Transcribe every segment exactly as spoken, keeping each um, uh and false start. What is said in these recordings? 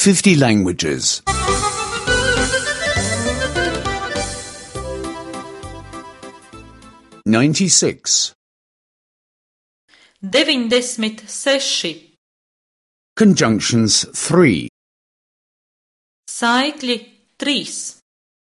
fifty languages. ninety-six. deviņdesmit seši. Conjunctions three. Saikļi trīs.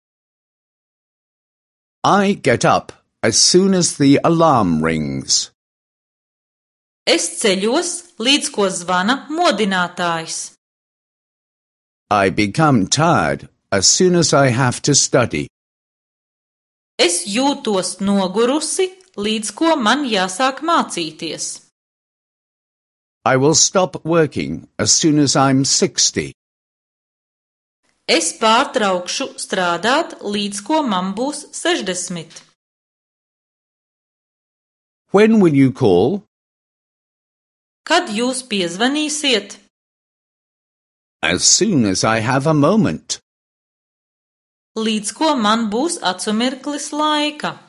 I get up as soon as the alarm rings. Es ceļos, līdz ko zvana modinātājs. I become tired as soon as I have to study. Es jūtos nogurusi, līdz ko man jāsāk mācīties. I will stop working as soon as I'm sixty. Es pārtraukšu strādāt, līdz ko man būs sešdesmit. When will you call? Kad jūs piezvanīsiet? As soon as I have a moment. Līdz ko man būs acumirklis laika.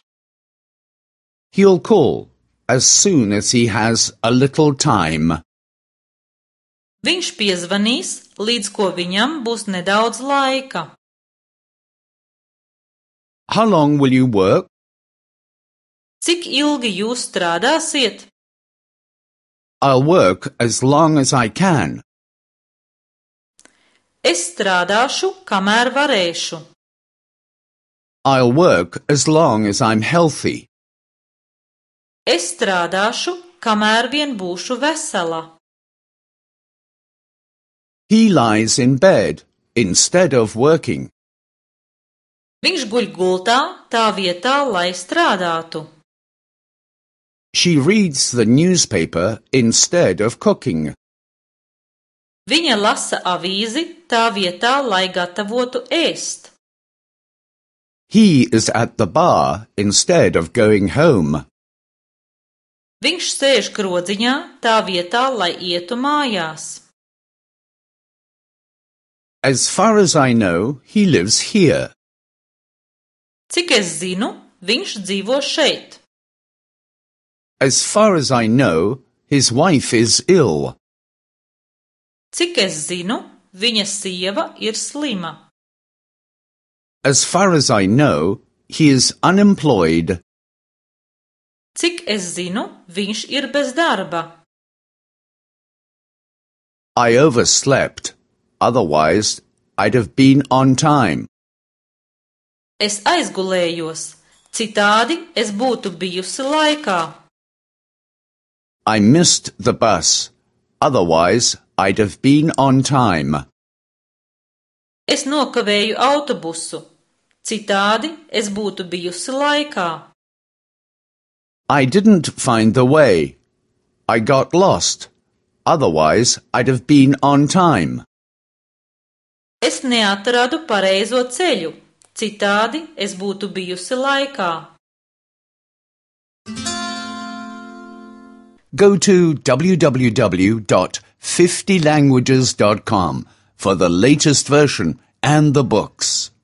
He'll call as soon as he has a little time. Viņš piezvanīs, līdz ko viņam būs nedaudz laika. How long will you work? Cik ilgi jūs strādāsiet? I'll work as long as I can. Es strādāšu, kamēr varēšu. I'll work as long as I'm healthy. Es strādāšu, kamēr vien būšu vesela. He lies in bed instead of working. Viņš guļ gultā tā vietā, lai strādātu. She reads the newspaper instead of cooking. Viņa lasa avīzi tā vietā, lai gatavotu ēst. He is at the bar instead of going home. Viņš sēž krodziņā tā vietā, lai ietu mājās. As far as I know, he lives here. Cik es zinu, viņš dzīvo šeit. As far as I know, his wife is ill. Cik es zinu, viņa sieva ir slima. As far as I know, he is unemployed. Cik es zinu, viņš ir bez darba. I overslept. Otherwise, I'd have been on time. Es aizgulējos, citādi es būtu bijusi laikā. I missed the bus. Otherwise, I'd have been on time. Es nokavēju autobusu, citādi es būtu bijusi laikā. I didn't find the way. I got lost. Otherwise, I'd have been on time. Es neatradu pareizo ceļu, citādi es būtu bijusi laikā. Go to w w w dot fifty languages dot com for the latest version and the books.